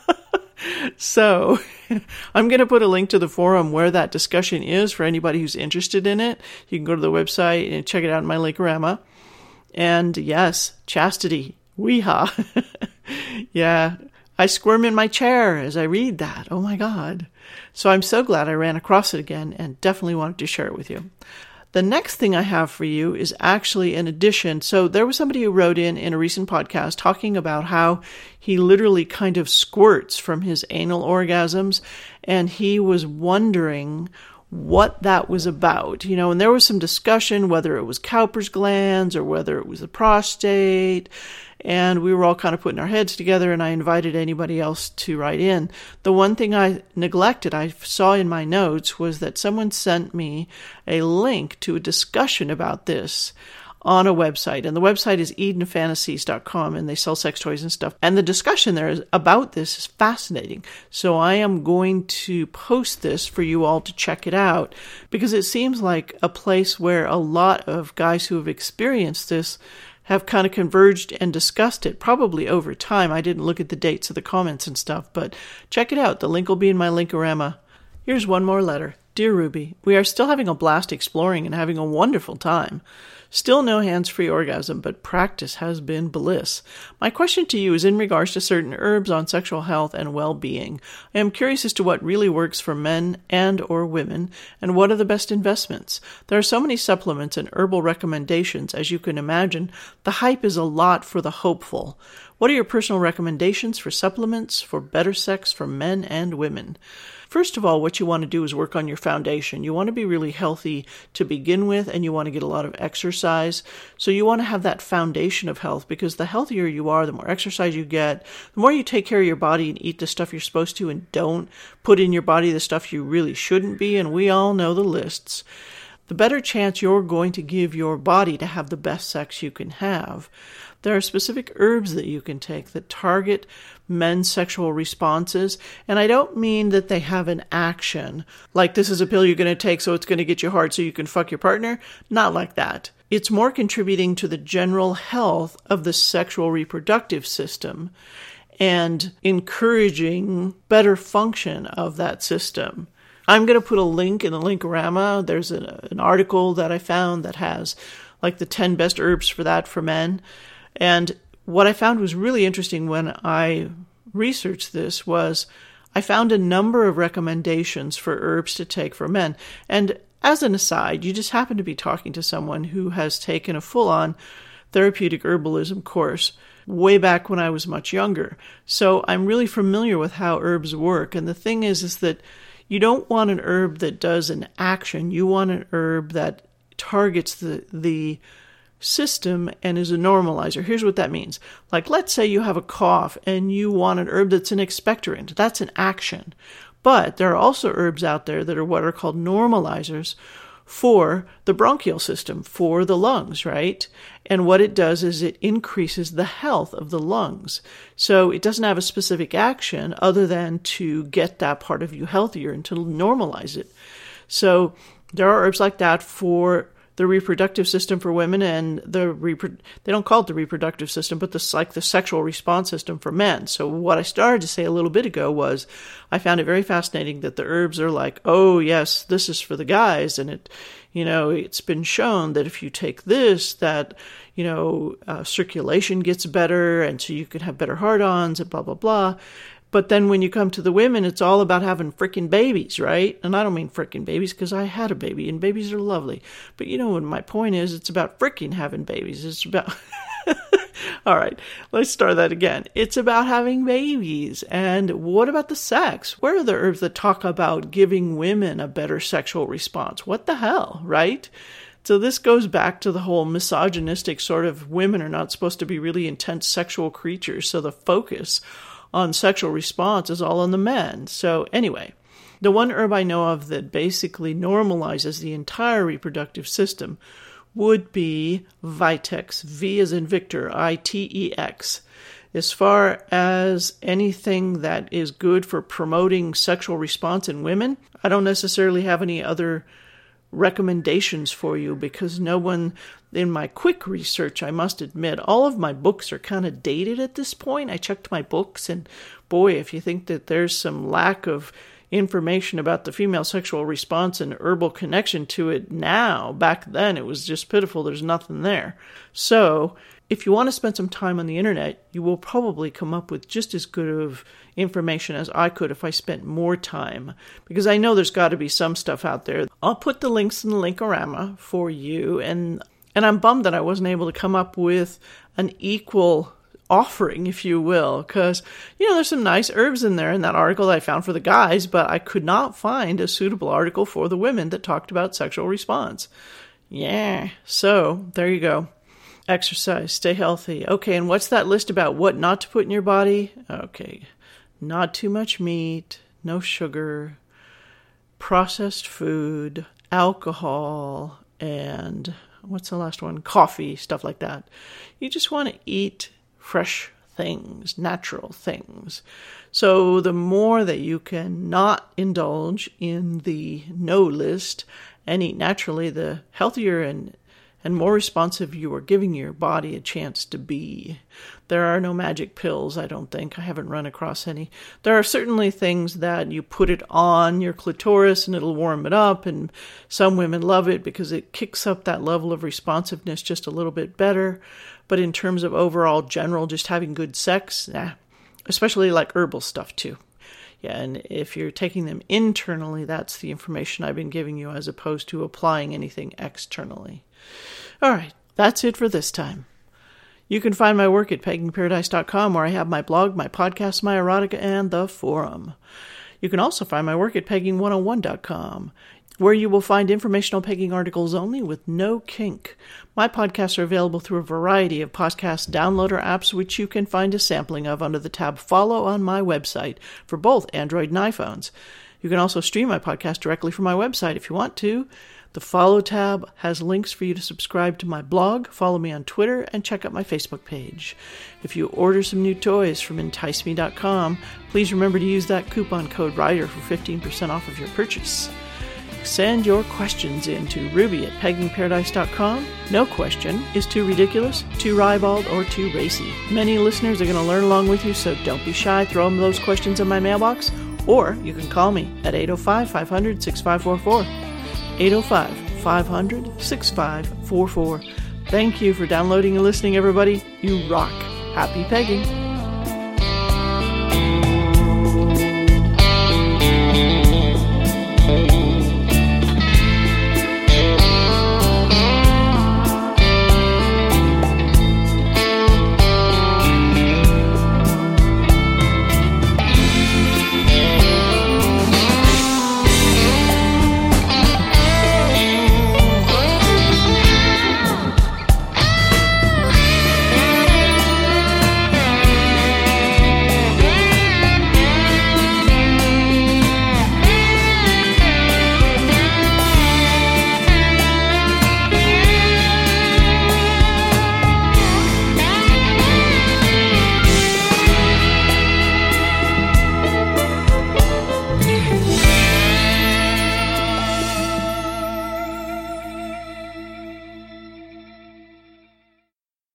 A: So I'm going to put a link to the forum where that discussion is for anybody who's interested in it. You can go to the website and check it out in my Linkorama. And yes, chastity. Weehaw. Yeah, I squirm in my chair as I read that. Oh my God. So I'm so glad I ran across it again and definitely wanted to share it with you. The next thing I have for you is actually an addition. So there was somebody who wrote in in a recent podcast talking about how he literally kind of squirts from his anal orgasms, and he was wondering what that was about, you know, and there was some discussion whether it was Cowper's glands or whether it was the prostate, and we were all kind of putting our heads together, and I invited anybody else to write in. The one thing I neglected, I saw in my notes, was that someone sent me a link to a discussion about this on a website, and the website is eden fantasies dot com, and they sell sex toys and stuff. And the discussion there is about this is fascinating. So I am going to post this for you all to check it out, because it seems like a place where a lot of guys who have experienced this have kind of converged and discussed it, probably over time. I didn't look at the dates of the comments and stuff, but check it out. The link will be in my Linkorama. Here's one more letter. Dear Ruby, we are still having a blast exploring and having a wonderful time. Still no hands-free orgasm, but practice has been bliss. My question to you is in regards to certain herbs on sexual health and well-being. I am curious as to what really works for men and or women, and what are the best investments. There are so many supplements and herbal recommendations, as you can imagine. The hype is a lot for the hopeful. What are your personal recommendations for supplements for better sex for men and women? First of all, what you want to do is work on your foundation. You want to be really healthy to begin with, and you want to get a lot of exercise. So you want to have that foundation of health, because the healthier you are, the more exercise you get, the more you take care of your body and eat the stuff you're supposed to and don't put in your body the stuff you really shouldn't be, and we all know the lists, the better chance you're going to give your body to have the best sex you can have. There are specific herbs that you can take that target men's sexual responses. And I don't mean that they have an action, like this is a pill you're going to take so it's going to get you hard so you can fuck your partner. Not like that. It's more contributing to the general health of the sexual reproductive system and encouraging better function of that system. I'm going to put a link in the Linkorama. There's a, an article that I found that has like the ten best herbs for that for men. And what I found was really interesting when I researched this was I found a number of recommendations for herbs to take for men. And as an aside, you just happen to be talking to someone who has taken a full-on therapeutic herbalism course way back when I was much younger. So I'm really familiar with how herbs work. And the thing is, is that you don't want an herb that does an action. You want an herb that targets the the system and is a normalizer. Here's what that means. Like, let's say you have a cough and you want an herb that's an expectorant. That's an action. But there are also herbs out there that are what are called normalizers for the bronchial system, for the lungs, right? And what it does is it increases the health of the lungs. So it doesn't have a specific action other than to get that part of you healthier and to normalize it. So there are herbs like that for the reproductive system for women, and the repro- they don't call it the reproductive system, but the like the sexual response system for men. So what I started to say a little bit ago was I found it very fascinating that the herbs are like, oh yes, this is for the guys, and it, you know, it's been shown that if you take this, that, you know, uh, circulation gets better, and so you can have better hard-ons and blah blah blah. But then when you come to the women, it's all about having frickin' babies, right? And I don't mean frickin' babies because I had a baby and babies are lovely. But you know what my point is? It's about frickin' having babies. It's about... All right, let's start that again. It's about having babies. And what about the sex? Where are the herbs that talk about giving women a better sexual response? What the hell, right? So this goes back to the whole misogynistic sort of women are not supposed to be really intense sexual creatures. So the focus on sexual response is all on the men. So anyway, the one herb I know of that basically normalizes the entire reproductive system would be Vitex, V as in Victor, I T E X. As far as anything that is good for promoting sexual response in women, I don't necessarily have any other recommendations for you because no one, in my quick research, I must admit, all of my books are kind of dated at this point. I checked my books, and boy, if you think that there's some lack of information about the female sexual response and herbal connection to it now, back then it was just pitiful. There's nothing there. So if you want to spend some time on the internet, you will probably come up with just as good of information as I could if I spent more time, because I know there's got to be some stuff out there. I'll put the links in the Linkorama for you, and and I'm bummed that I wasn't able to come up with an equal offering, if you will, because, you know, there's some nice herbs in there in that article that I found for the guys, but I could not find a suitable article for the women that talked about sexual response. Yeah, so there you go. Exercise, stay healthy. Okay, and what's that list about what not to put in your body? Okay, not too much meat, no sugar, processed food, alcohol, and what's the last one? Coffee, stuff like that. You just want to eat fresh things, natural things. So the more that you can not indulge in the no list and eat naturally, the healthier and and more responsive you are giving your body a chance to be. There are no magic pills, I don't think. I haven't run across any. There are certainly things that you put it on your clitoris and it'll warm it up, and some women love it because it kicks up that level of responsiveness just a little bit better. But in terms of overall general just having good sex, nah, especially like herbal stuff too. Yeah, and if you're taking them internally, that's the information I've been giving you as opposed to applying anything externally. All right, that's it for this time. You can find my work at pegging paradise dot com, where I have my blog, my podcast, my erotica, and the forum. You can also find my work at pegging one oh one dot com, where you will find informational pegging articles only with no kink. My podcasts are available through a variety of podcast downloader apps, which you can find a sampling of under the tab Follow on my website for both Android and iPhones. You can also stream my podcast directly from my website if you want to. The Follow tab has links for you to subscribe to my blog, follow me on Twitter, and check out my Facebook page. If you order some new toys from entice me dot com, please remember to use that coupon code RIDER for fifteen percent off of your purchase. Send your questions in to Ruby at pegging paradise dot com. No question is too ridiculous, too ribald, or too racy. Many listeners are going to learn along with you, so don't be shy. Throw them those questions in my mailbox, or you can call me at eight oh five, five hundred, six five four four. eight oh five, five hundred, six five four four. Thank you for downloading and listening, everybody. You rock. Happy pegging.